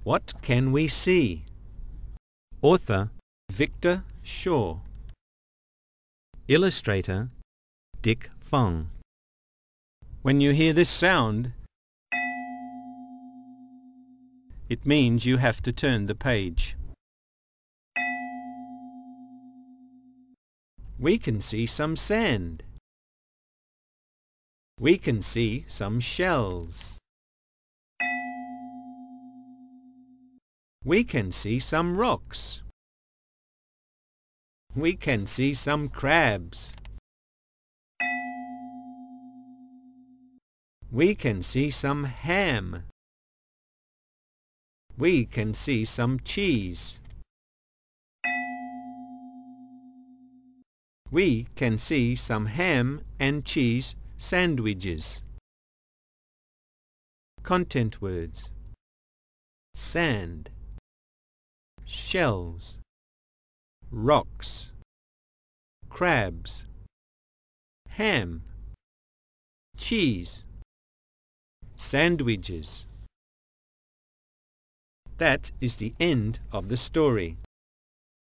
What can we see? Author Victor Shaw. Illustrator Dick Fong. When you hear this sound, it means you have to turn the page. We can see some sand. We can see some shells. We can see some rocks. We can see some crabs. We can see some ham. We can see some cheese. We can see some ham and cheese sandwiches. Content words: sand, shells, rocks, crabs, ham, cheese, sandwiches. That is the end of the story.